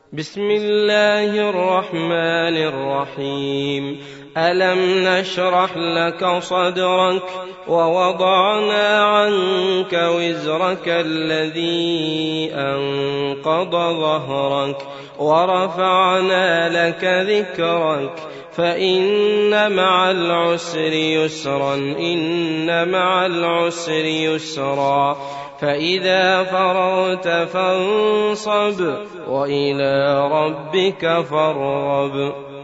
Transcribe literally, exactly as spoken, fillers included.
بسم الله الرحمن الرحيم. ألم نشرح لك صدرك ووضعنا عنك وزرك الذي أنقض ظهرك ورفعنا لك ذكرك فإن مع العسر يسرا إن مع العسر يسرا فإذا فرغت فانصب وإلى ربك فارغب.